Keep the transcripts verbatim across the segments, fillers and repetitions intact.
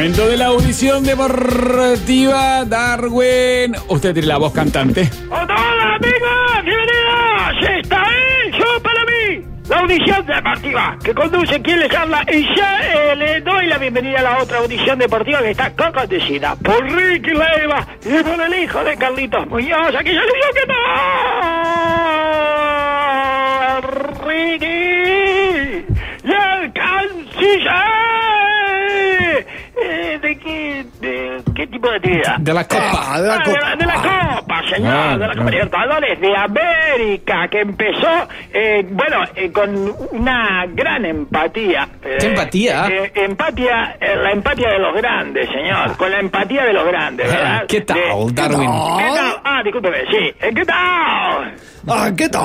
Momento de la audición deportiva, Darwin. Usted tiene la voz cantante. Hola amigos, bienvenidos. Esta es yo para mí, la audición deportiva que conduce quien les habla. Y ya eh, le doy la bienvenida a la otra audición deportiva que está conducida por Ricky Leiva y por el hijo de Carlitos Muñoz. Aquí ya le digo que no. Ricky y el canciller. ¿De qué, de qué tipo de actividad? De la Copa. Ah, de, la ah, Copa. De, la, de la Copa, señor. Ah, de la Copa Libertadores de América, que empezó, eh, bueno, eh, con una gran empatía. ¿Qué eh, empatía? Eh, empatía, eh, la empatía de los grandes, señor. Ah. Con la empatía de los grandes, ¿verdad? ¿Qué tal, de, Darwin? ¿Qué tal? Ah, discúlpeme, sí. ¿Qué tal? Ah, ¿qué tal?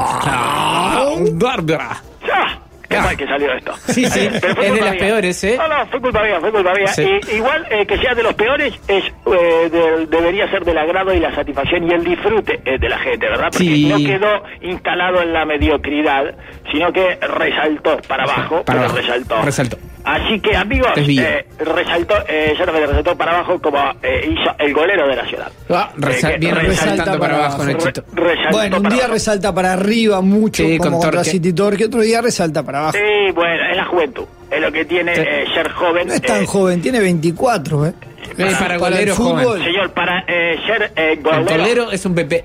Ah, Bárbara. Ya. Qué mal que salió esto. Sí, sí, eh, es de las mía. peores, ¿eh? No, no, fue culpa mía, fue culpa mía. Sí. Y, igual eh, que sea de los peores, es eh, de, debería ser del agrado y la satisfacción y el disfrute eh, de la gente, ¿verdad? Porque Sí. no quedó instalado en la mediocridad, sino que resaltó para abajo, para pero abajo. resaltó. Resaltó. Así que, amigos, eh, resaltó, eh, ya no me resaltó para abajo como eh, hizo el golero de la ciudad. Ah, resa- Eh, viene resalta resaltando para abajo, Re- Nachito. resaltó Bueno, un para día abajo. resalta para arriba mucho, Sí, como con contra Torque. City Torque, otro día resalta para abajo. Sí, bueno, es la juventud. Es lo que tiene Sí. eh, ser joven. No es tan eh, joven, tiene veinticuatro, ¿eh? Eh, para el golero fútbol. joven. Señor, para eh, ser eh, El golero, golero es un bebé.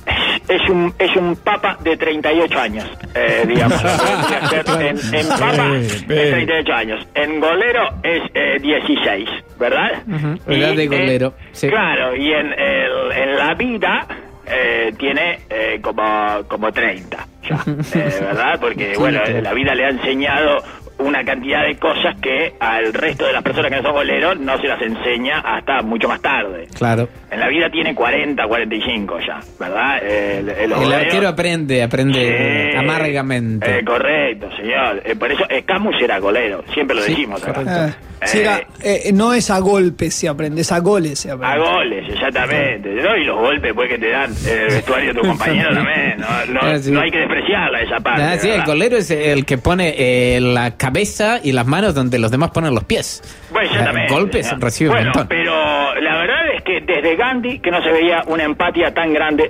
es un es un papa de treinta y ocho años, eh, digamos. Podría ser en, en papa es treinta y ocho años. En golero es eh, dieciséis, ¿verdad? Ujú, Y, edad de eh, golero, sí. Claro, y en, el, en la vida eh, tiene eh, como, como treinta, ya, eh, ¿verdad? Porque, Sí, bueno, claro. la vida le ha enseñado una cantidad de cosas que al resto de las personas que no son goleros no se las enseña hasta mucho más tarde. Claro. En la vida tiene cuarenta, cuarenta y cinco ya, ¿verdad? El, el, El golero- arquero aprende, aprende Sí, amargamente. eh, correcto, señor. Eh, por eso eh, Camus era golero, siempre lo Sí, decimos acá. correcto. Eh, sí, era, eh, no es a golpes se aprende, es a goles se A aprende. goles, exactamente. ¿No? Y los golpes pues, que te dan eh, el vestuario de tu compañero también. No, no, Ah, sí. no hay que despreciarla esa parte. Ah, sí, el ¿verdad? golero es el que pone eh, la cabeza y las manos donde los demás ponen los pies. Bueno, exactamente. Eh, golpes señor. recibe un Bueno, montón. pero la verdad es que desde Gandhi que no se veía una empatía tan grande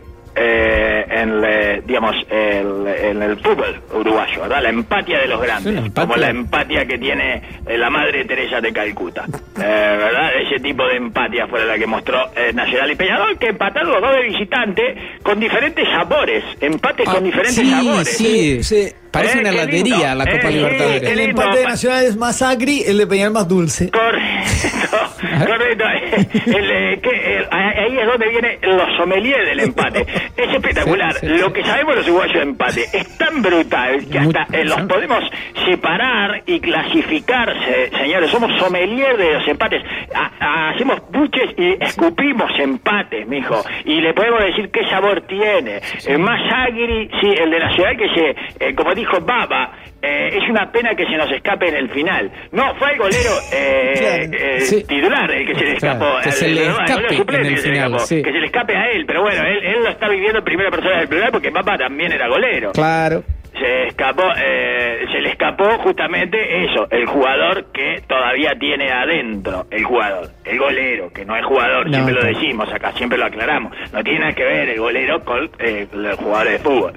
eh, en, le- digamos, el, en el fútbol uruguayo, ¿verdad? La empatía de los grandes, Sí, la empatía. como la empatía que tiene eh, la Madre Teresa de Calcuta, eh, ¿verdad? Ese tipo de empatía fue la que mostró eh, Nacional y Peñarol, que empataron los dos de visitante con diferentes sabores, empates Ah, con diferentes sí, sabores. sí. Sí. Parece Eh, una qué heladería lindo. la Copa Eh, Libertadores. qué El lindo. empate de Nacional es más agri, el de Peñarol más dulce. Correcto, correcto. El, eh, que, el- ahí es donde vienen los sommeliers del empate. Es espectacular. Sí, sí, Lo sí. que sabemos los uruguayos de empate es tan brutal que hasta eh, los podemos separar y clasificarse, señores. Somos sommeliers de los empates. Ha- ha- hacemos buches y escupimos empates, mijo. Y le podemos decir qué sabor tiene. Eh, más agri, sí, el de la ciudad que se, eh, como dijo Baba, eh, es una pena que se nos escape en el final. No, fue el golero eh, Claro. eh, Sí. titular el que se le escapó. Claro, que al- se le perdón, el golero escape suplente en el que se le final, escapó. sí. Que se le escape a él, pero bueno, él, él lo está viviendo en primera persona del plural porque Baba también era golero. Claro. Se escapó, eh, se le escapó justamente eso, el jugador que todavía tiene adentro, el jugador, el golero, que no es jugador, No, siempre lo claro. decimos acá, siempre lo aclaramos, no tiene nada que ver el golero con eh, los jugadores de fútbol.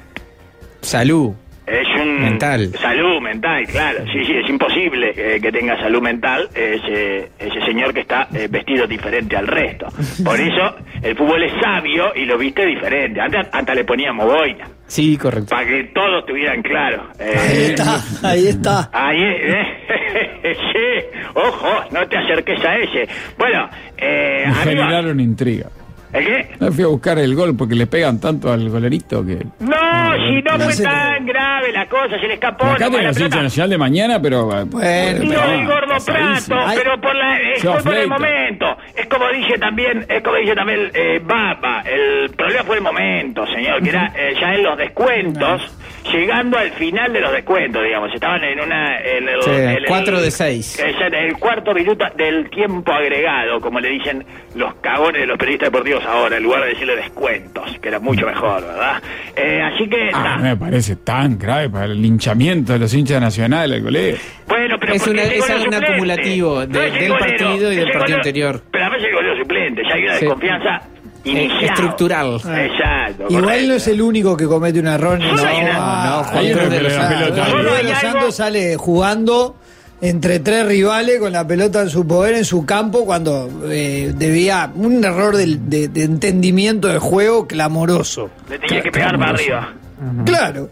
Salud. Es un... Mental. Salud mental, claro. Sí, sí, es imposible eh, que tenga salud mental ese, ese señor que está eh, vestido diferente al resto. Por eso el fútbol es sabio y lo viste diferente. Antes hasta le poníamos boina, Sí, correcto. para que todos tuvieran claro. Eh, Ahí está, ahí está. Ahí, eh, sí, ojo, no te acerques a ese. Bueno, eh, Me amigos, generaron intriga. ¿el qué? Me fui a buscar el gol porque le pegan tanto al golerito que... No, si no no fue se le- tan grave la cosa, se le escapó. Acá no, tengo la la pelota. nacional de mañana, pero... Bueno, Tío, pero- el gordo pasadísimo. Prato, Ay. pero por la, es Se fue por el afleita. momento. Es como dice también, es como dice también eh, Baba, el problema fue el momento, señor, que era eh, ya en los descuentos, llegando al final de los descuentos, digamos, estaban en una... En el, Sí, en el- cuatro de seis. Exactamente, del cuarto minuto del tiempo agregado, como le dicen los cagones de los periodistas deportivos ahora, en lugar de decirle descuentos, que era mucho mejor, ¿verdad? Eh, así que... Ah, no me parece tan grave para el linchamiento de los hinchas nacionales, colega. Bueno, pero es, una, es un acumulativo de, no es del golero, partido y del partido golero, anterior. Pero a veces el golero suplente, ya hay una Sí. desconfianza inicial. Estructural. Exacto. Igual correcto. no es el único que comete un error. No, no, no, Ah, Juan hay Cruz uno de los que- Santos. Juan Solo Cruz de hay los algo- Santos sale jugando entre tres rivales con la pelota en su poder en su campo cuando eh, debía un error del- de, de entendimiento del juego clamoroso. Le tenía que pegar para arriba. Claro.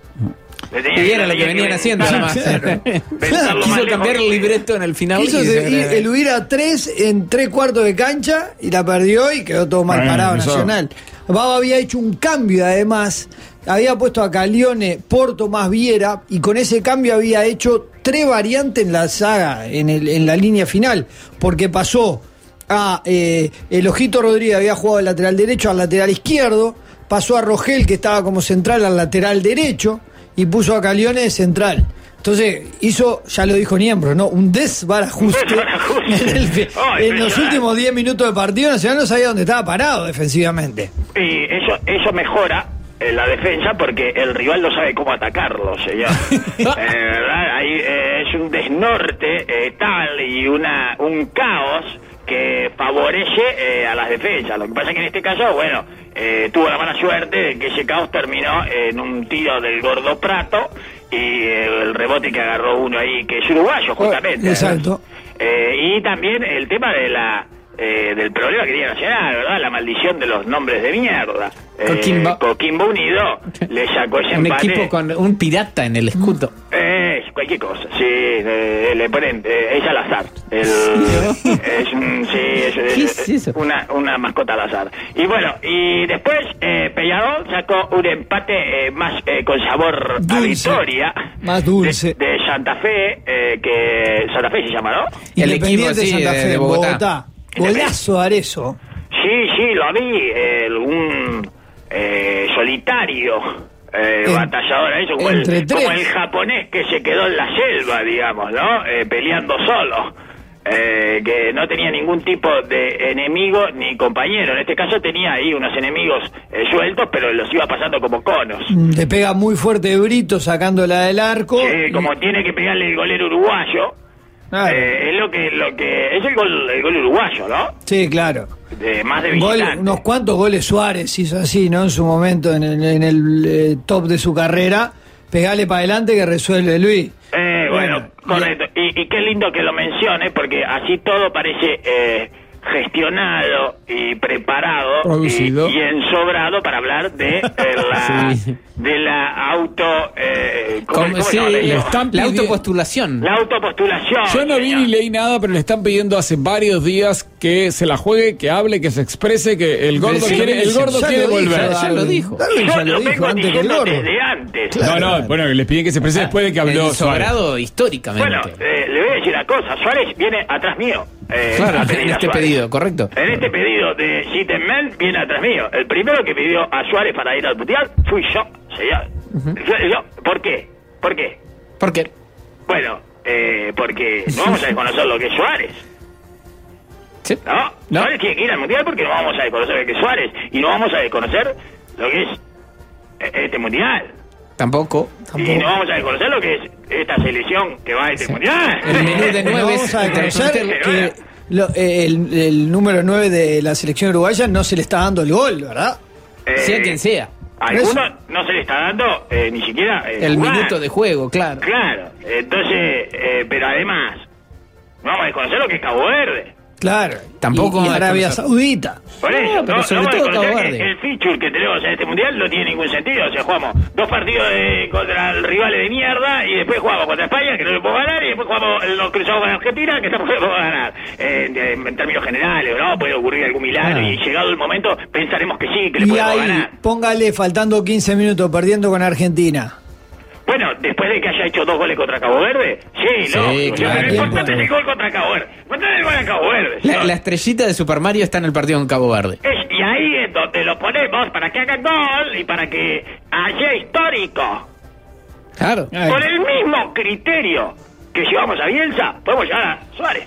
Le tenía Y era lo que tenía venían ven- haciendo además. Claro. pensarlo más Quiso lejos cambiar que- el libreto en el final. Quiso y se- se- y- el huir a tres en tres cuartos de cancha y la perdió y quedó todo mal Bueno, parado eso- Nacional. Baba había hecho un cambio además, había puesto a Calione, Porto más Viera y con ese cambio había hecho tres variantes en la saga, en, el, en la línea final, porque pasó a eh, el Ojito Rodríguez, había jugado del lateral derecho al lateral izquierdo, pasó a Rogel que estaba como central al lateral derecho y puso a Calione de central. Entonces hizo, ya lo dijo Niembro, ¿no? Un desbarajuste. Desbarajuste. En, el fi- Oh, en los impresionante. últimos diez minutos de partido, Nacional no sabía dónde estaba parado defensivamente. Y eso, eso mejora eh, la defensa porque el rival no sabe cómo atacarlo, señor. eh, ¿verdad? Ahí, eh, es un desnorte eh, tal y una un caos que favorece eh, a las defensas. Lo que pasa es que en este caso, bueno, eh, tuvo la mala suerte de que ese caos terminó en un tiro del Gordo Prato y eh, el rebote que agarró uno ahí, que es uruguayo justamente. Exacto. Eh, y también el tema de la eh, del problema que tiene Nacional, ¿verdad? La maldición de los nombres de mierda. Eh, Coquimbo. Coquimbo Unido le sacó ese Un empate. equipo con un pirata en el escudo. Eh, cualquier cosa, sí, eh, le ponen, eh, es al azar. El, es un, sí, es, es- ¿Qué es eso? Una, una mascota al azar. Y bueno, y después eh, Peñarol sacó un empate eh, más eh, con sabor a Dulce. victoria. Más dulce. De, de Santa Fe, eh, que Santa Fe se llama, ¿no? Y el Independiente equipo, sí, Santa de- Fe, de Bogotá. Golazo de Arezzo. Sí, sí, lo vi, eh, un eh, solitario eh, En- batallador, eso, como, entre el, como tres. el japonés que se quedó en la selva, digamos, ¿no? Eh, peleando solo, eh, que no tenía ningún tipo de enemigo ni compañero. En este caso tenía ahí unos enemigos eh, sueltos, pero los iba pasando como conos. Mm, Le pega muy fuerte Brito sacándola del arco. Sí, como tiene que pegarle el golero uruguayo. Claro. eh, es lo que lo que es el gol el gol uruguayo, ¿no? Sí, claro. De más de Gol- visitante. unos cuantos goles Suárez hizo así, ¿no? En su momento, en el, en el, eh, top de su carrera. Pegale para adelante que resuelve Luis. Eh, bueno, Bueno, correcto. Y, y qué lindo que lo mencione, porque así todo parece eh, gestionado y preparado Producido. y, y ensobrado para hablar de eh, la Sí. de la auto eh, ¿cómo- Como- cómo se sí, llama le eso? están la pidi- autopostulación. La autopostulación. Yo no vi señor. ni leí nada, pero le están pidiendo hace varios días que se la juegue, que hable, que se exprese, que el gordo Sí, quiere, el sí, gordo Ya quiere lo dijo, volver. ya lo Darwin. dijo. Darwin Yo ya lo lo dijo vengo antes que el diciendo gordo. desde antes. No, no, bueno, les piden que se exprese después de que habló El Suárez. sobrado históricamente. Bueno, eh, le voy a decir una cosa. Suárez viene atrás mío. eh, claro, a pedir en a este Suárez. pedido, correcto. En este pedido de Sittenman viene atrás mío. El primero que pidió a Suárez para ir al Mundial fui yo, señor. Yo- yo- ¿Por qué? ¿Por qué? ¿Por qué? Bueno, eh, porque no vamos a desconocer lo que es Suárez. Sí. ¿No? No. Suárez tiene que ir al Mundial porque no vamos a desconocer lo que es Suárez. Y no vamos a desconocer lo que es eh, este Mundial. Tampoco. Y no vamos a desconocer lo que es esta selección que va a este Mundial. El menú de No nueve vamos a es- reconocer que lo- eh, el, el número nueve de la selección uruguaya no se le está dando el gol, ¿verdad? Eh, sea quien sea. A algunos no se le está dando eh, ni siquiera eh, El jugar. minuto de juego, claro. Claro, entonces, eh, pero además, no vamos a desconocer lo que es Cabo Verde. Claro. Tampoco Y, y vamos a Arabia conocer. Saudita. Por eso, No, pero no, sobre no vamos a todo desconocer Cabo que Verde. el feature que tenemos en este mundial no tiene ningún sentido. O sea, jugamos dos partidos de- contra el rivales de mierda y después jugamos contra España, que no le puedo ganar, y después jugamos los cruzados con Argentina, que tampoco le puedo ganar. Eh, de- en términos generales, ¿no? Puede ocurrir algún milagro Ah. y llegado el momento pensaremos que sí, que le Y podemos ahí, ganar. póngale, faltando quince minutos, perdiendo con Argentina. Bueno, después de que haya hecho dos goles contra Cabo Verde, sí, Sí, no. claro. Lo importante es el gol contra Cabo Verde. Importante es el gol a Cabo Verde. La, ¿no? la estrellita de Super Mario está en el partido en Cabo Verde. Es- y ahí es donde lo ponemos para que hagan gol y para que haya histórico. Claro. Ay. Con el mismo criterio que llevamos a Bielsa, podemos llevar a Suárez.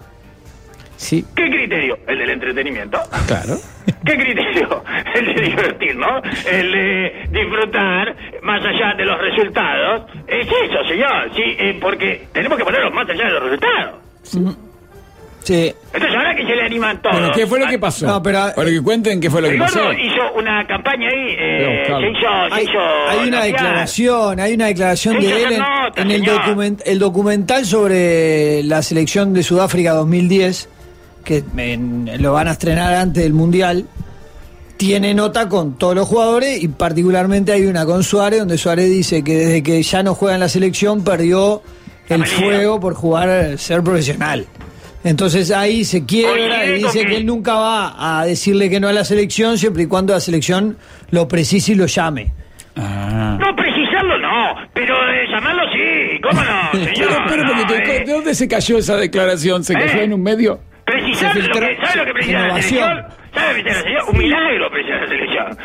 Sí. ¿Qué criterio? El del entretenimiento. Claro. ¿Qué criterio? El de divertirnos, el de disfrutar más allá de los resultados. Es eso, señor, sí, eh, porque tenemos que ponerlos más allá de los resultados. Sí. Entonces ahora que se le animan todos. Bueno, ¿qué fue lo que pasó? No, pero- Para que cuenten qué fue lo que El pasó. Gordo hizo una campaña ahí, eh, Voy a buscarlo. se hizo, se Hay, hizo hay una notear. declaración, hay una declaración Se hizo de él en, hacer nota, en el, señor. document- el documental sobre la selección de Sudáfrica dos mil diez, que en- lo van a estrenar antes del Mundial. Tiene nota con todos los jugadores y particularmente hay una con Suárez, donde Suárez dice que desde que ya no juega en la selección perdió el manía. fuego por jugar, ser profesional. Entonces ahí se quiebra Coincide y con dice que- que él nunca va a decirle que no a la selección siempre y cuando la selección lo precise y lo llame. Ah. No precisarlo no, pero eh, llamarlo sí, ¿cómo no, señor? Pero, pero, No, porque te- eh, ¿de dónde se cayó esa declaración? ¿Se cayó ¿Eh? en un medio? Precisar Se lo filtró- que, ¿sabe lo que precisa la Innovación. selección? ¿Sabe lo que precisa la selección? Un milagro precisa la selección.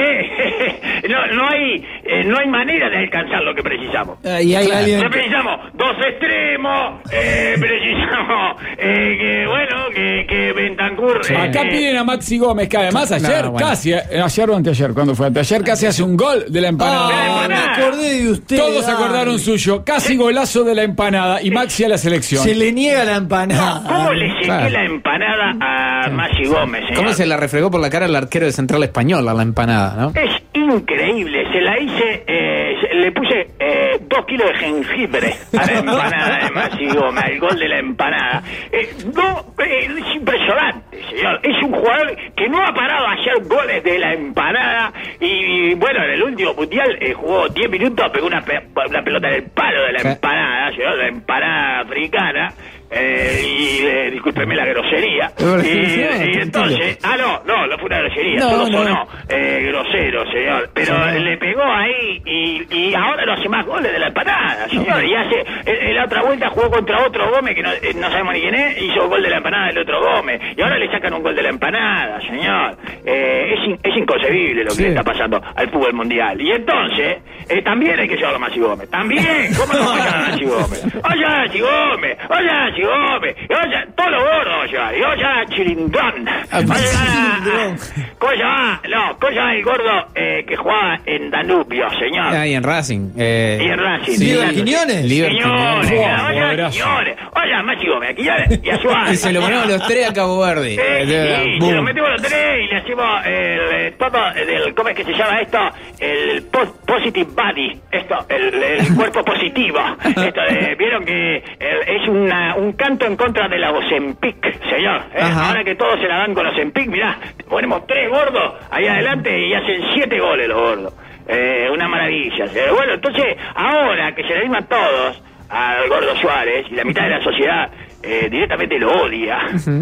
Que no, no hay eh, no hay manera de alcanzar lo que precisamos. Eh, y hay alguien No que- precisamos dos extremos, eh, precisamos eh, que bueno, que, que Bentancur... eh, Acá piden a Maxi Gómez, que además ayer, No, bueno. casi, eh, ayer o anteayer, ¿cuándo fue? Anteayer casi hace un gol de la empanada. Ah, me acordé de usted. Todos se dale. acordaron suyo, casi golazo de la empanada y Maxi a la selección. Se le niega la empanada. ¿Cómo le sequé Claro. la empanada a Maxi Gómez, señor? ¿Cómo se la refregó por la cara el arquero de Central Español a la empanada, no? Es increíble, se la hice, eh, se- le puse eh, dos kilos de jengibre a la empanada de Maxi Gómez, el gol de la empanada. Eh, no, eh, es impresionante, señor. Es un jugador que no ha parado a hacer goles de la empanada y, y, bueno, en el último mundial eh, jugó diez minutos, pegó una, pe- una pelota en el palo de la Sí. empanada, señor, la empanada africana. Eh, y eh, discúlpeme la grosería. Pero, Y, señor, y entonces, ah, no, no, no fue una grosería, No, solo no. sonó eh, grosero, señor. Pero le pegó ahí y, y ahora no hace más goles de la empanada, señor. Y hace, en, en la otra vuelta jugó contra otro Gómez que no, eh, no sabemos ni quién es, hizo gol de la empanada del otro Gómez. Y ahora le sacan un gol de la empanada, señor. Eh, es, in- es inconcebible lo que Sí. le está pasando al fútbol mundial. Y entonces, eh, también hay que llevarlo a Maxi Gómez. También, ¿cómo no va a llevar a Maxi Gómez? Oye, Maxi Gómez, oye, Maxi Gómez, oye, todos los gordos ya, y oye, Chilindrón. Ah, Oye, Chilindrón. ¿cómo se llama? No, ¿cómo se llama el gordo eh, que jugaba en Danubio, señor? Ahí en Racing. Eh, Y en Racing. Sí, Liber Quiñones. Liber Quiñones, Quiñones. oye, jugadorazo. Quiñones, oye, Maxi Gómez, aquí ya, y a Suárez. Y se lo ponemos los tres a Cabo Verde. Eh, Eh, sí, boom. se lo metemos los tres y le hacemos el, eh, todo del, ¿cómo es que se llama esto? El po- positive body, esto, el, el cuerpo positivo. Esto de, vieron que el- es una, un canto en contra de la Ozempic, señor. ¿eh? Ajá. Ahora que todos se la dan con Ozempic, mirá, ponemos tres gordos ahí adelante y hacen siete goles los gordos. Eh, una maravilla. ¿sí? Bueno, entonces, ahora que se le animan todos al gordo Suárez y la mitad de la sociedad eh, directamente lo odia,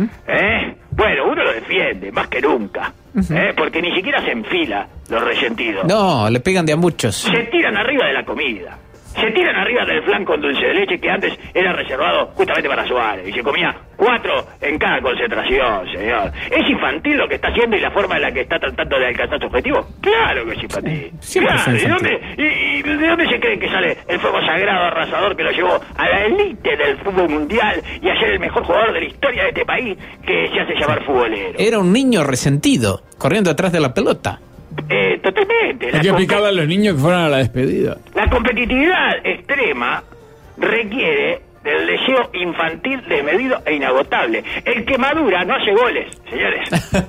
¿eh? Bueno, uno lo defiende más que nunca, ¿eh? Porque ni siquiera se enfila los resentidos. No, le pegan de a muchos. Se tiran arriba de la comida. Se tiran arriba del flan con dulce de leche que antes era reservado justamente para Suárez. Y se comía cuatro en cada concentración, señor. ¿Es infantil lo que está haciendo y la forma en la que está tratando de alcanzar su objetivo? Claro que es infantil. Siempre Claro. fue ¿Y, infantil. dónde, y, y de dónde se cree que sale el fuego sagrado arrasador que lo llevó a la élite del fútbol mundial y a ser el mejor jugador de la historia de este país que se hace llamar futbolero? Era un niño resentido, corriendo atrás de la pelota. Eh, totalmente. Hay La que compe- explicarle a los niños que fueron a la despedida. La competitividad extrema requiere del deseo infantil desmedido e inagotable. El que madura no hace goles, señores.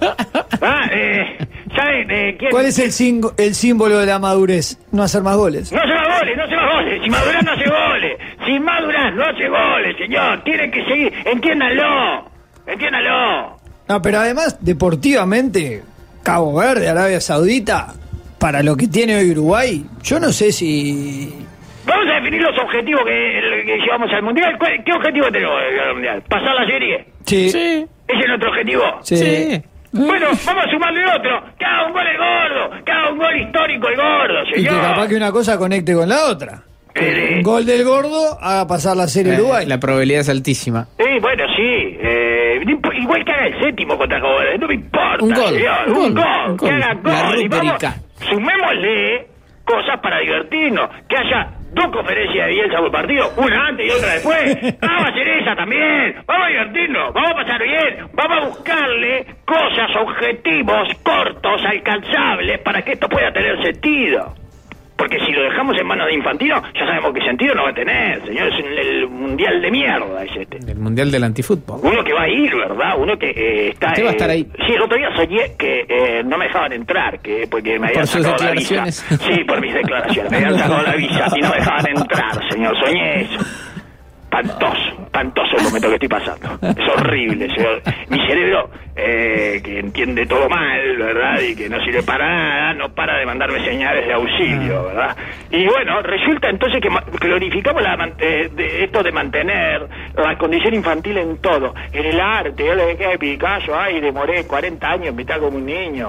ah, eh, ¿Saben eh, quién? ¿Cuál es el, singo- el símbolo de la madurez? No hacer más goles. No hace más goles, no hace más goles. Si maduras no hace goles. Si maduras no hace goles, señor. Tienen que seguir. Entiéndanlo. Entiéndanlo. No, pero además, deportivamente, Cabo Verde, Arabia Saudita, para lo que tiene hoy Uruguay, yo no sé si... Vamos a definir los objetivos que, que llevamos al Mundial. ¿Cuál- ¿Qué objetivo tenemos al Mundial? ¿Pasar la serie? Sí, Sí, ¿Ese es nuestro objetivo? sí. sí. Bueno, vamos a sumarle otro. Que haga un gol el gordo. Que haga un gol histórico el gordo, Y que señor. capaz que una cosa conecte con la otra. Eh, Un gol del gordo haga pasar la serie Eh, Uruguay. la probabilidad es altísima. Sí, bueno, sí. Eh, no imp- igual que haga el séptimo contra Cabo Verde, no me importa. Un gol, señor. un Un gol, gol. un Que gol. haga La gol. Y vamos, rúbrica. sumémosle cosas para divertirnos. Que haya dos conferencias de Bielsa por partido, una antes y otra después. Vamos a hacer esa también, vamos a divertirnos, vamos a pasar bien, vamos a buscarle cosas, objetivos cortos, alcanzables, para que esto pueda tener sentido. Porque si lo dejamos en manos de Infantino, ya sabemos qué sentido no va a tener, señor. Es el, el mundial de mierda, es este. El mundial del antifútbol. Uno que va a ir, ¿verdad? Uno que eh, está... Usted va a estar ahí. Sí, el otro día soñé que eh, no me dejaban entrar, que porque me habían ¿Por sus sacado la visa. declaraciones? Sí, por mis declaraciones. Me habían sacado la visa y no me dejaban entrar, señor. Soñé eso. Espantoso, espantoso el momento que estoy pasando. Es horrible, señor. Mi cerebro, eh, que entiende todo mal, ¿verdad? Y que no sirve para nada, no para de mandarme señales de auxilio, ¿verdad? Y bueno, resulta entonces que glorificamos la, eh, de esto de mantener la condición infantil en todo. En el arte, yo le dejé a Picasso, ay, demoré cuarenta años en pintar como un niño.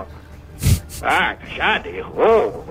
Ah, callate, viejo.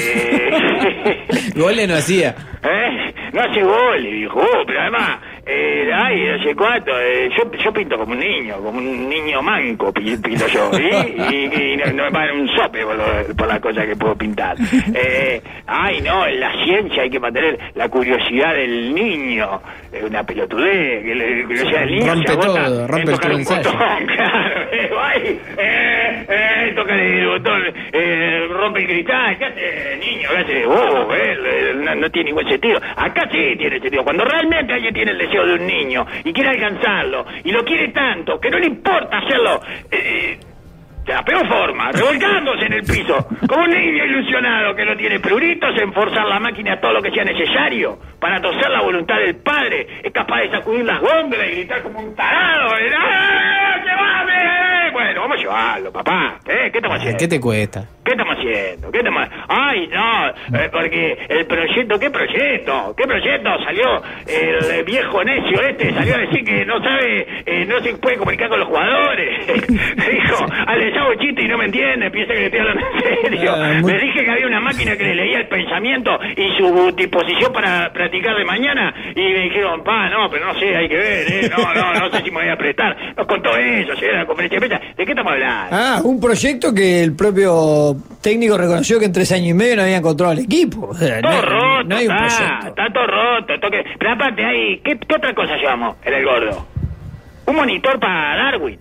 Eh... Goles no hacía. ¿Eh? No hace goles, viejo. Oh, pero además, eh, ay, no sé cuánto. Eh, yo, yo pinto como un niño, como un niño manco, pinto yo. Y, y, y no, no me pagan un sope por, lo, por las cosas que puedo pintar. Eh, ay, no, en la ciencia hay que mantener la curiosidad del niño. Es una pelotudez, que la curiosidad del niño rompe se agota todo, rompe en tocar el un ensayo. botón, claro. Eh, ay, eh, eh, toca el botón, eh, rompe el cristal. ¿Qué hace, niño? ¿Qué hace? Oh, eh, no, no tiene ningún sentido. Acá sí tiene sentido. Cuando realmente alguien tiene el deseo de un niño y quiere alcanzarlo y lo quiere tanto que no le importa hacerlo eh, de la peor forma, revolcándose en el piso, como un niño ilusionado que no tiene pruritos en forzar la máquina todo lo que sea necesario para torcer la voluntad del padre, es capaz de sacudir las góndolas y gritar como un tarado. ¿Eh? ¡Ah, llévame! Bueno, vamos a llevarlo, papá. ¿Eh? ¿Qué estamos haciendo? ¿Qué te cuesta? ¿Qué estamos haciendo? ¿Qué estamos... Ay, no, eh, porque el proyecto, ¿qué proyecto? ¿Qué proyecto? Salió el viejo necio este, salió a decir que no sabe, eh, no se puede comunicar con los jugadores. Dijo, le hago chiste y no me entiende, piensa que le estoy hablando en serio. Ah, muy... Le dije que había una máquina que le leía el pensamiento y su disposición para practicar de mañana, y me dijeron, pa, no, pero no sé, hay que ver, ¿eh? No, no, no sé si me voy a prestar. Nos contó eso, se la conferencia de prensa. ¿De qué estamos hablando? Ah, un proyecto que el propio técnico reconoció que en tres años y medio no había encontrado el equipo. O sea, todo no, roto, no hay un está, proyecto. está todo roto. Toque... Pero aparte, hay, ¿qué, ¿qué otra cosa llevamos en el gordo? Un monitor para Darwin.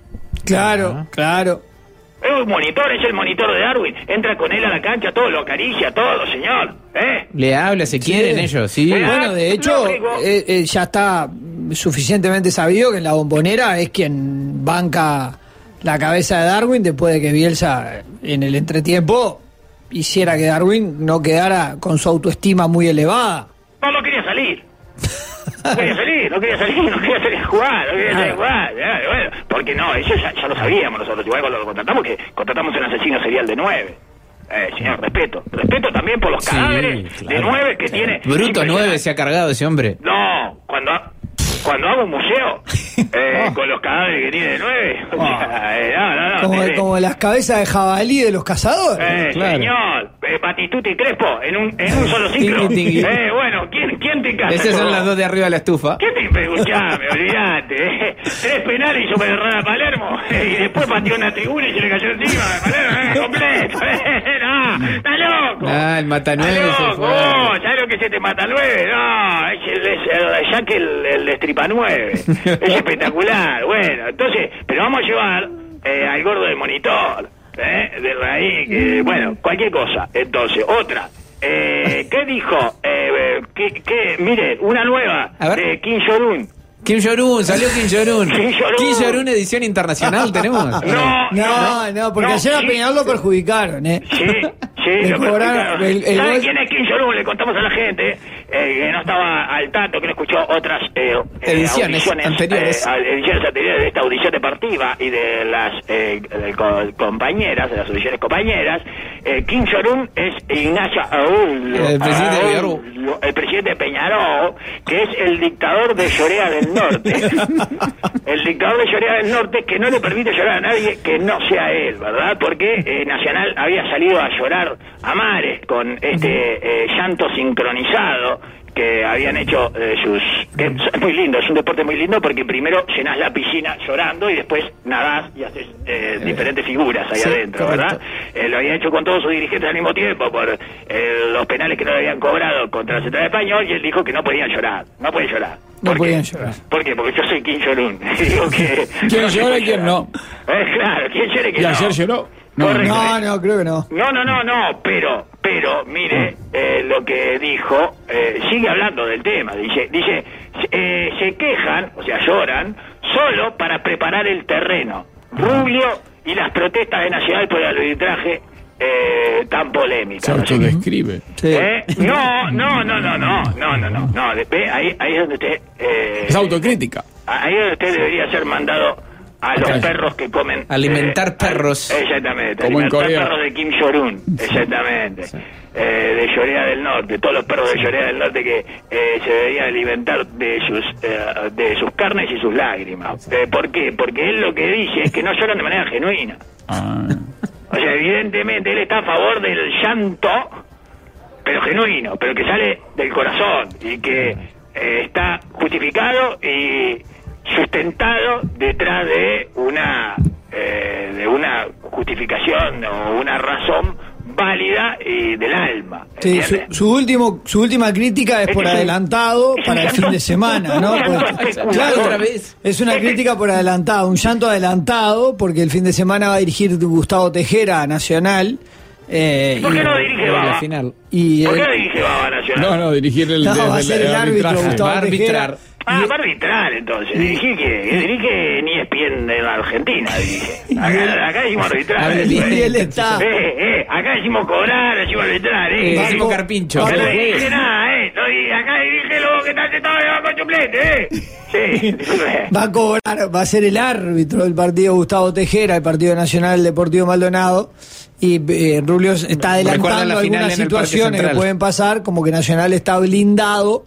Claro, Ah. claro. Es un monitor, es el monitor de Darwin. Entra con él a la cancha, todo lo acaricia, todo, señor. ¿Eh? Le habla, se Sí. quieren ellos, sí. Sí. Bueno, de hecho, Lógico. eh, eh, ya está suficientemente sabido que en la Bombonera es quien banca la cabeza de Darwin después de que Bielsa en el entretiempo hiciera que Darwin no quedara con su autoestima muy elevada. No, no quería salir. No quería salir, no quería salir, no quería salir a jugar, no quería salir a jugar. Ya, bueno, porque no, eso ya, ya lo sabíamos nosotros. Igual cuando lo contratamos, que contratamos un asesino serial de nueve. Eh, señor, respeto. Respeto también por los Sí, cadáveres claro. de nueve que tiene. Bruto nueve se ha cargado ese hombre. No, cuando ha- cuando hago un museo eh, Oh. con los cadáveres que tiene de nueve. O sea, eh, no, no, no. Como, te- como las cabezas de jabalí de los cazadores. Eh, Claro. señor, eh, Batistuta y Crespo en un, en un solo ciclo. Tingui, tingui. Eh, bueno, ¿quién, quién te encanta? Esas son las dos de arriba de la estufa. ¿Qué te escuchame? Olvidate. Eh. Tres penales hizo para errar a Palermo. Eh, y después pateó una tribuna y se le cayó encima. Palermo, eh, completo. Eh, no, está loco. Ah, el mata nueve Está se loco. fue. Oh, ¿sabes lo que se te mata nueve? No, es el, es el Jack el, el destripa nueve. Es espectacular. Bueno, entonces, pero vamos a llevar eh, al gordo del monitor. ¿Eh? De raíz, que, bueno, cualquier cosa. Entonces, otra. Eh, ¿Qué dijo? Eh, que, que, mire, una nueva A ver. de Kim Jong-un. Kim Jong-un, salió Kim Jong-un. Kim Jong-un. Kim Jong-un edición internacional tenemos. No, No, no, porque ayer a sí, Peñarol lo perjudicaron, ¿eh? Sí, sí, Le lo cobraron perjudicaron. el- el ¿Saben gol- quién es Kim Jong-un? Le contamos a la gente eh, que no estaba al tanto, que no escuchó otras eh, eh, Ediciones audiciones, anteriores. eh, ediciones anteriores de esta audición deportiva y de las eh, de co- compañeras, de las audiciones compañeras. Eh, Kim Jong-un es Ignacio Aulio, El presidente de Aulio, el presidente de Peñarol, que es el dictador de Corea del Norte. El dictador de Corea del Norte, que no le permite llorar a nadie que no sea él, ¿verdad? Porque eh, Nacional había salido a llorar a mares con este eh, llanto sincronizado que habían hecho eh, sus... que es muy lindo, es un deporte muy lindo porque primero llenás la piscina llorando y después nadás y haces eh, diferentes figuras ahí sí, adentro, correcto. ¿verdad? Eh, lo habían hecho con todos sus dirigentes al mismo tiempo por eh, los penales que no le habían cobrado contra la Central Español y él dijo que no podían llorar, no podían llorar. No ¿Por podían qué? llorar. ¿Por qué? Porque yo soy Kim Jong-un. Digo que... ¿Quién no se llora puede y quién llorar. no? Eh, claro, ¿quién llora y quién ¿Y no? ayer lloró? No, Correcto. No, no, creo que no. No, no, no, no, pero, pero, mire, eh, lo que dijo, eh, sigue hablando del tema, dice, dice, eh, se quejan, o sea, lloran, solo para preparar el terreno. Rubio y las protestas de Nacional por el arbitraje eh, tan polémicas. Se No sé. autodescribe. Sí. ¿Eh? No, no, no, no, no, no, no, no, no, de- ve, ahí, ahí es donde usted, eh, Es autocrítica. ahí es donde usted debería ser mandado a los Ok. perros que comen... Alimentar eh, perros. Exactamente. Como en alimentar Corea. perros de Kim Jong-un. Exactamente. Eh, de Corea del Norte. Todos los perros de Corea del Norte que eh, se deberían alimentar de sus eh, de sus carnes y sus lágrimas. Eh, ¿Por qué? Porque él lo que dice es que no lloran de manera genuina. Ah. O sea, evidentemente él está a favor del llanto, pero genuino, pero que sale del corazón y que eh, está justificado y sustentado detrás de una eh, de una justificación o una razón válida y del alma. Sí, su, ¿entiende? su último, su última crítica es Es por que es un- adelantado es un para el llanto- fin de semana, ¿no? un llanto Porque- especulador. claro, Otra vez. es una crítica por adelantado, un llanto adelantado, porque el fin de semana va a dirigir Gustavo Tejera a Nacional. Eh, ¿Por qué y- no dirige La Baba? final. y ¿Por qué él- no dirige Baba Nacional? No, no, dirigir el, No, desde va a ser el árbitro, arbitraje. Gustavo Va a arbitrar. Tejera. Ah, va a arbitrar entonces. ¿Dirigir qué? Dirige ni E S P N en la Argentina, dirige. Acá, acá decimos arbitrar. Hable eh, bien. Y él está. Eh, eh, acá decimos cobrar, decimos arbitrar, eh. Eh, Va decimos con- carpincho. va Acá no con- dirige nada, eh. No, di- acá dirige lo que está sentado debajo del suplente, eh. Sí, disculpe. Va a cobrar, va a ser el árbitro del partido Gustavo Tejera, el partido nacional Deportivo Maldonado. Y eh, Rubio está Recuerda adelantando la final algunas en el Parque situaciones que Central. pueden pasar, como que Nacional está blindado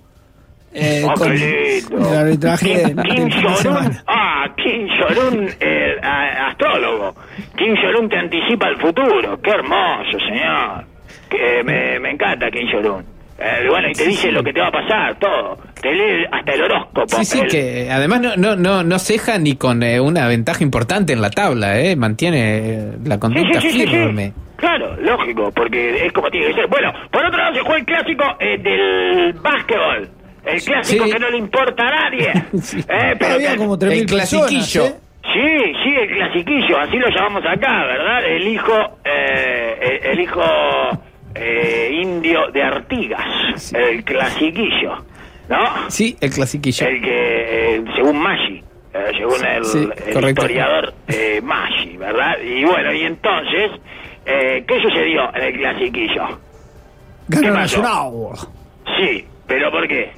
eh, Oh, con qué lindo. el arbitraje del, Kim del fin de Jong-un, semana. ah, Kim Jong-un, eh, a- astrólogo. Kim Jong-un te anticipa el futuro. Qué hermoso, señor. Que me, me encanta Kim Jong-un. Eh, bueno, y te dice lo que te va a pasar, todo. Te lee hasta el horóscopo. Sí, sí, El- que además no no no no ceja ni con eh, una ventaja importante en la tabla, ¿eh? Mantiene eh, la Sí, conducta sí, sí, sí, firme. sí. Claro, lógico, porque es como tiene que ser. Bueno, por otro lado se juega el clásico eh, del básquetbol. El clásico Sí. que no le importa a nadie. Sí. Eh, pero Había que- como tres mil el clasiquillo. personas, ¿eh? Sí, sí, el clasiquillo, así lo llamamos acá, ¿verdad? El hijo, eh, el, el hijo eh, indio de Artigas, el clasiquillo, ¿no? Sí, el clasiquillo. El que, eh, según Maggi, eh, según el, Sí, el correcto. historiador eh, Maggi, ¿verdad? Y bueno, y entonces, eh, ¿qué sucedió en el clasiquillo? Ganó ¿Qué pasó? Nacional. Sí, pero ¿por qué?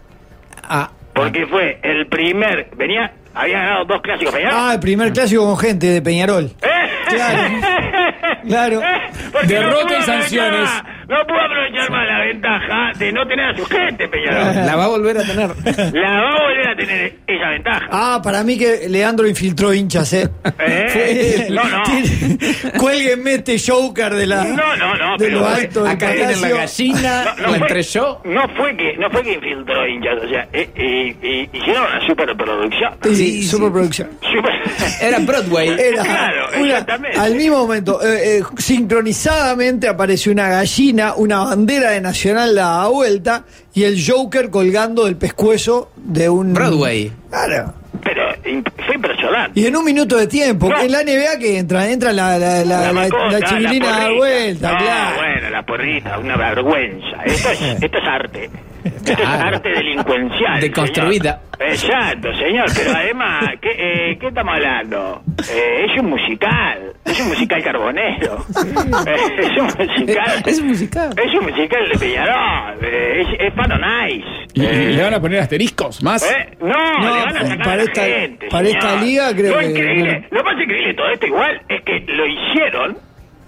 Ah, Porque fue el primer, venía, había ganado dos clásicos, ¿venía? Ah, el primer clásico con gente de Peñarol. Claro. Claro. Porque Derrota pudo y sanciones. aprovechar- No pudo aprovechar más la ventaja de no tener a su gente, Peñarol. la va a volver a tener. La va a volver a tener esa ventaja. Ah, para mí que Leandro infiltró hinchas, ¿eh? Eh, Fue- no, no. tiene- Cuélguenme este Joker de la. No, no, no, De pero lo fue- alto del Acá viene la palacio. gallina, No, no o fue- entre yo. No fue que no fue que infiltró hinchas, o sea, eh, eh, eh, hicieron una superproducción. Sí, Sí, sí. superproducción. Super- Era Broadway. Era Claro, una- exactamente. al mismo momento, eh, eh, sincronizadamente apareció una gallina, una bandera de Nacional dada vuelta y el Joker colgando del pescuezo de un. Broadway. Claro. Pero imp- fue impresionante. Y en un minuto de tiempo, No. en la N B A que entra, entra la, la, la, la, mascota, la chiquilina a dar porrita. vuelta, No, claro. bueno, la porrita, una vergüenza. Esto es, esto es arte. Esto es Claro. arte delincuencial. Deconstruida. Señor. Exacto, señor. Pero además, ¿qué, eh, ¿qué estamos hablando? Eh, es un musical. Es un musical carbonero. Eh, es un musical. Es musical. Es un musical de Peñarol. Eh, es, es Fano Nice. Y, y Eh, le van a poner asteriscos más. ¿Eh? No, No, le van a sacar para a la esta- gente, para señor. esta liga creo lo que- Increíble, lo más increíble de todo esto igual es que lo hicieron,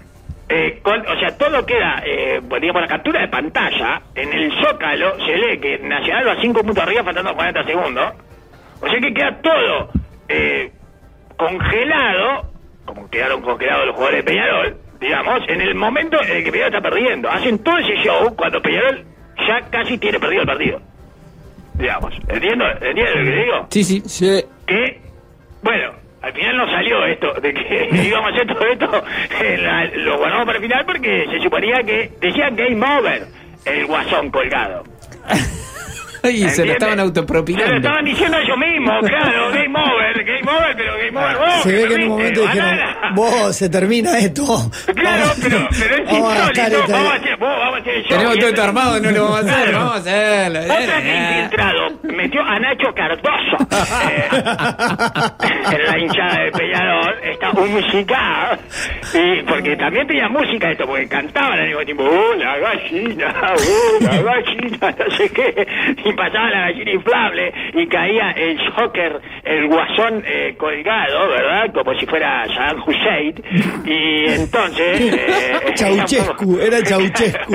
eh, con, o sea, todo queda, eh, pues, digamos, la captura de pantalla, en el Zócalo se lee que Nacional va cinco puntos arriba faltando cuarenta segundos, o sea que queda todo eh, congelado, como quedaron congelados los jugadores de Peñarol, digamos, en el momento en el que Peñarol está perdiendo. Hacen todo ese show cuando Peñarol ya casi tiene perdido el partido. Digamos, ¿entiendo? ¿Entiendes lo que digo? Sí, sí. Sí. Que, bueno, al final no salió esto, de que íbamos a hacer todo esto, en la, lo guardamos para el final porque se suponía que, decían game over, el guasón colgado. Y se lo ¿Entiendes? estaban Se lo autopropinando. estaban diciendo ellos mismos, claro, game over, game over, pero game over vos. Se ve que en perdiste, un momento dijeron, banana. vos, se termina esto. Claro, Vamos- pero, pero es vamos a gastar insólito, esta- vamos a hacer, vos, vamos a hacer el show. Tenemos Y todo el- esto armado, no lo vamos a hacer, vamos a hacerlo. Otra que infiltrado metió a Nacho Cardoso eh, en la hinchada de Peñarol, está un musical, y porque también tenía música esto, porque cantaban al mismo tiempo, ¡uh, la gallina! ¡uh, la gallina! No sé qué, y pasaba la gallina inflable, y caía el Joker, el guasón eh, colgado, ¿verdad? Como si fuera Saddam Hussein, y entonces... Eh, Ceausescu, era Ceausescu.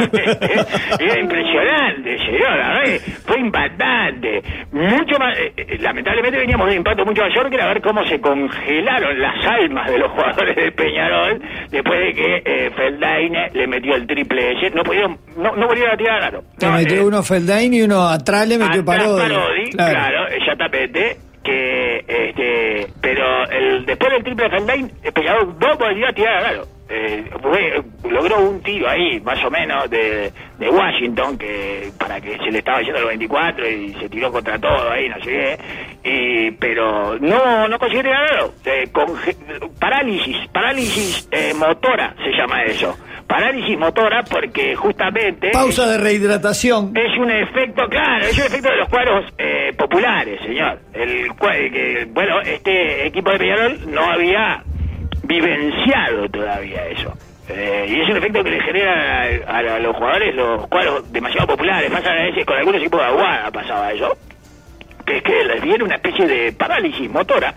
Era impresionante, señor, la verdad que fue impactante. Mucho más, eh, eh, lamentablemente veníamos de un impacto mucho mayor que era ver cómo se congelaron las almas de los jugadores de Peñarol después de que eh, Feldaine le metió el triple ese. No pudieron, no, no volvieron a tirar al aro. Te No, metió eh, uno Feldain y uno atrás le metió atrás Parodi. Parodi, claro, ella tapete. Que, este, pero el, después del triple de Feldain, el Peñarol no volvió a tirar al aro. Eh, fue, logró un tiro ahí, más o menos, de, de Washington, que para que se le estaba yendo a los veinticuatro y se tiró contra todo ahí, no sé qué. Y, pero no no consiguió tirar al aro. Eh, conge- parálisis, parálisis eh, motora se llama eso. Parálisis motora porque justamente... Pausa de rehidratación. Es un efecto, claro, es un efecto de los cuadros eh, populares, señor. El cua- que, bueno, este equipo de Peñarol no había vivenciado todavía eso. Eh, y es un efecto que le genera a, a los jugadores los cuadros demasiado populares. Más a veces con algunos equipos de Aguada pasaba eso. Que es que les viene una especie de parálisis motora.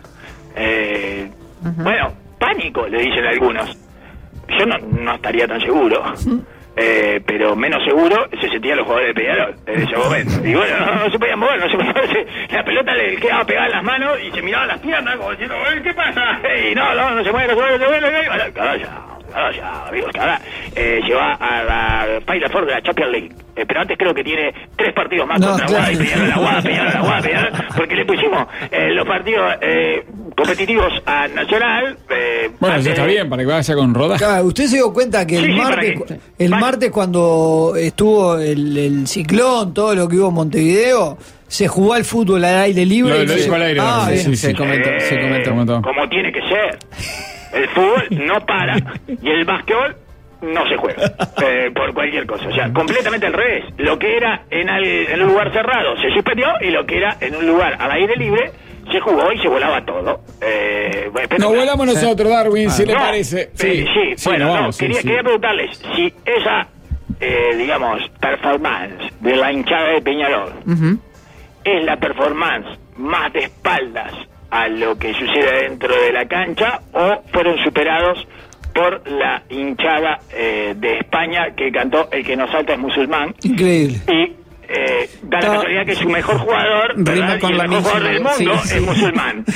Eh, uh-huh. Bueno, pánico, le dicen algunos. Yo no, no estaría tan seguro, eh, pero menos seguro se sentían los jugadores de Peñarol en ese momento. Y bueno, no, no se podían mover, no se podían mover. La pelota le quedaba pegada en las manos y se miraban las piernas como diciendo, ¿qué pasa? Y no, no, no se mueve, no se mueve, no se mueve. No se mueve. Caraja, caraja, amigos, que ahora eh, se va a la Final Four de la Champions League. Eh, pero antes creo que tiene tres partidos más No, contra claro. Aguada y Peñarol, Aguada, Peñarol, Aguada, Peñarol, porque le pusimos eh, los partidos eh, competitivos a Nacional. Eh, Bueno, antes ya está de- bien, para que vaya con rodaje. Claro, usted se dio cuenta que Sí, el sí, para martes, que- el para- martes cuando estuvo el, el ciclón, todo lo que hubo en Montevideo, se jugó al fútbol al aire libre. Lo- y lo no dijo se- al aire, Ah, sí, bien. sí, Se sí. comentó, se comentó. comentó. Como tiene que ser. El fútbol no para y el básquetbol no se juega eh, por cualquier cosa. O sea, completamente al revés. Lo que era en, al- en un lugar cerrado se suspendió y lo que era en un lugar al aire libre se jugó y se volaba todo. Eh, bueno, pero- Nos volamos nosotros, Darwin, si le No, parece. eh, sí, bueno, nos no, vamos, sí, quería, sí. quería preguntarles si esa, eh, digamos, performance de la hinchada de Peñarol Ujú. es la performance más de espaldas a lo que sucede dentro de la cancha o fueron superados por la hinchada eh, de España que cantó El que nos salta es musulmán Increíble. y eh, da la Ta- casualidad que su mejor jugador, Rima ¿verdad? con y el la mejor misma, jugador del mundo sí, sí. es musulmán.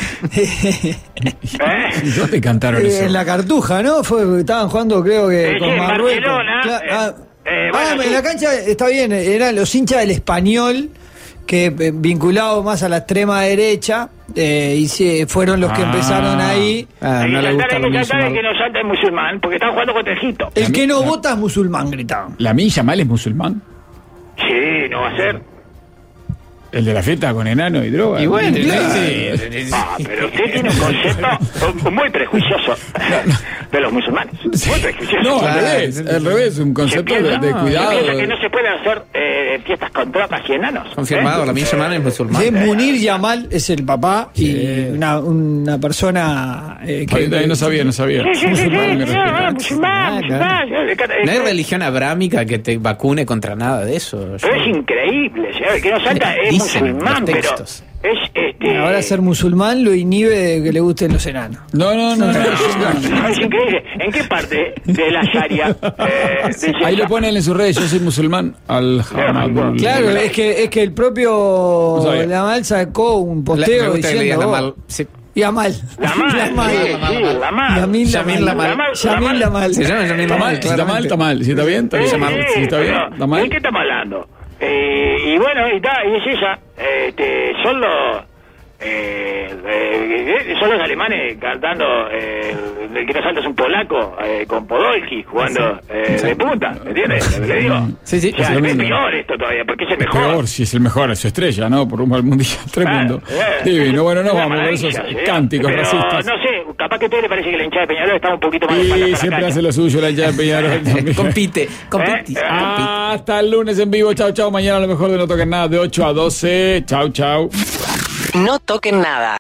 ¿Eh? ¿Dónde cantaron eso? En la Cartuja, ¿no? Fue, estaban jugando, creo que Eh, con sí, en Marruecos. Barcelona, Cla- eh, ah, eh, ah, bueno, en sí. la cancha está bien, eran los hinchas del Español, que eh, vinculados más a la extrema derecha, eh, y se, fueron los que Ah. empezaron ahí. Ah, Hay no que le gusta saltar, lo hay que mismo. saltar el que nos salta es musulmán, porque están jugando contra Egipto. El que no vota es musulmán, gritaban. ¿La Milla Mal es musulmán? Sí, no va a ser. ¿El de la fiesta con enano y droga? Y bueno, Claro. sí, sí, sí. Ah, pero usted tiene un concepto muy prejuicioso de los musulmanes. Muy prejuicioso. No, al Claro. revés, al revés, un Se concepto de, piensa, de no, cuidado. se piensa que de- no se pueden hacer eh, fiestas con tropas y enanos. Confirmado, ¿eh? la milla semana es musulmán. Sí, Munir Yamal es el papá y una, una persona eh, que... Ahorita no sabía, no sabía. Sí, sí, sí, sí, Musulmán, me sí, respeta. no, musulmán, musulmán. No hay religión abrámica que te vacune contra nada de eso. Pero es increíble, señor. El que nos salta es Dicen musulmán, los pero textos. es este. Ahora ser musulmán lo inhibe de que le gusten los enanos. No, no, no. no, No, es increíble. ¿En qué parte de la Sharia? Eh, dice Ahí lo esa- ponen en sus redes, yo soy musulmán. Al Hamad. Claro, es que es que el propio No sabía. Yamal sacó un La- posteo me gusta que le digan diciendo... la oh, mal- sí. Yamal. Lamal, Yamal. sí, sí, Lamal. Yamin Yamin Lamal. Lamal. Yamin Lamal. Se llama Yamin Está mal, Lamal, si está mal, está mal. Si está bien, está bien. Sí, Si está bien, pero, está mal. ¿de qué estamos hablando? Eh, y bueno, y, está, y es ella. Este, son los... Eh, eh, son los alemanes cantando eh, el que no salta es un polaco eh, con Podolski jugando eh, de punta, ¿me entiendes? Lo que le digo. Sí, sí. O sea, Es lo es mismo. peor esto todavía, porque es el mejor. Peor si es el mejor, es su estrella, ¿no? Por rumbo al mundial. Tremendo. Ah, eh, Divino. Bueno, no una vamos con esos maravilla, sí. cánticos Pero, racistas. no sé, capaz que a usted le parece que la hinchada de Peñarol está un poquito más de espalda Y para la siempre cancha. hace lo suyo la hinchada de Peñarol también. Compite, compite. Eh, Ah, hasta el lunes en vivo. Chau, chau. Mañana a lo mejor de No Toquen Nada de ocho a doce. Chau, chau. No toquen nada.